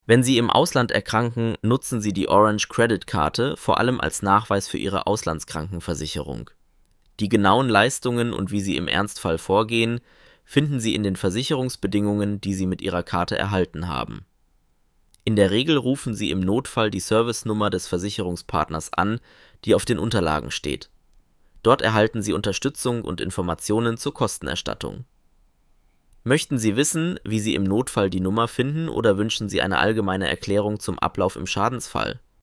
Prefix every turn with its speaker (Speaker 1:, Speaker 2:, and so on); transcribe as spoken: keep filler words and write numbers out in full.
Speaker 1: Wenn Sie im Ausland erkranken, nutzen Sie die Orange Credit Karte vor allem als Nachweis für Ihre Auslandskrankenversicherung. Die genauen Leistungen und wie Sie im Ernstfall vorgehen, finden Sie in den Versicherungsbedingungen, die Sie mit Ihrer Karte erhalten haben. In der Regel rufen Sie im Notfall die Servicenummer des Versicherungspartners an, die auf den Unterlagen steht. Dort erhalten Sie Unterstützung und Informationen zur Kostenerstattung. Möchten Sie wissen, wie Sie im Notfall die Nummer finden, oder wünschen Sie eine allgemeine Erklärung zum Ablauf im Schadensfall?